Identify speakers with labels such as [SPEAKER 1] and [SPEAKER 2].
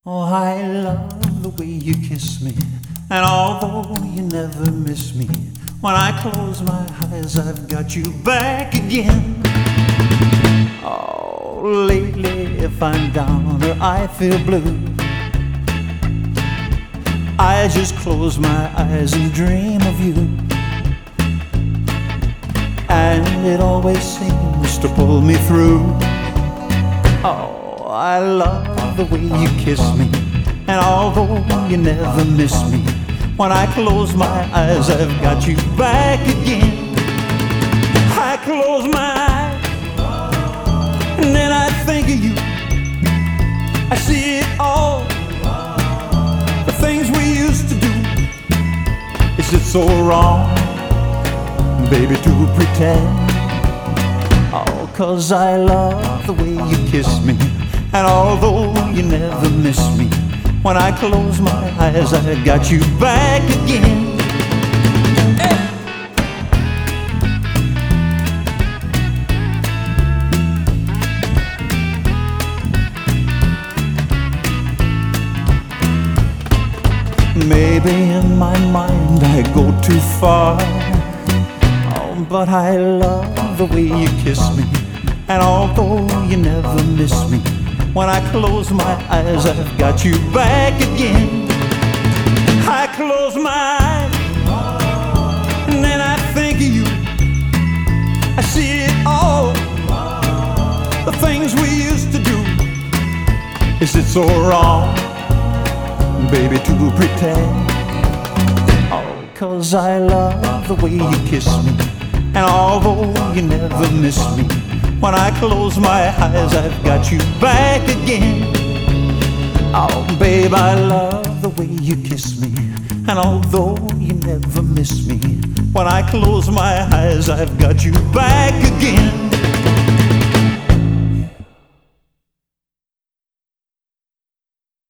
[SPEAKER 1] Oh, I love the way you kiss me, and although you never miss me, when I close my eyes I've got you back again. Oh, lately if I'm down or I feel blue, I just close my eyes and dream of you, and it always seems to pull me through. Oh, I love the way you kiss me, and although you never miss me, when I close my eyes I've got you back again. I close my eyes and then I think of you. I see it all, the things we used to do. Is it so wrong, baby, to pretend? Oh, 'cause I love the way you kiss me, and although you never miss me, when I close my eyes I got you back again. Hey. Maybe in my mind I go too far, oh, but I love the way you kiss me, and although you never miss me, when I close my eyes I've got you back again. I close my eyes and then I think of you. I see it all, the things we used to do. Is it so wrong, baby, to pretend? Oh, 'cause I love the way you kiss me, and although you never miss me, when I close my eyes I've got you back again. Oh, babe, I love the way you kiss me, and although you never miss me, when I close my eyes I've got you back again.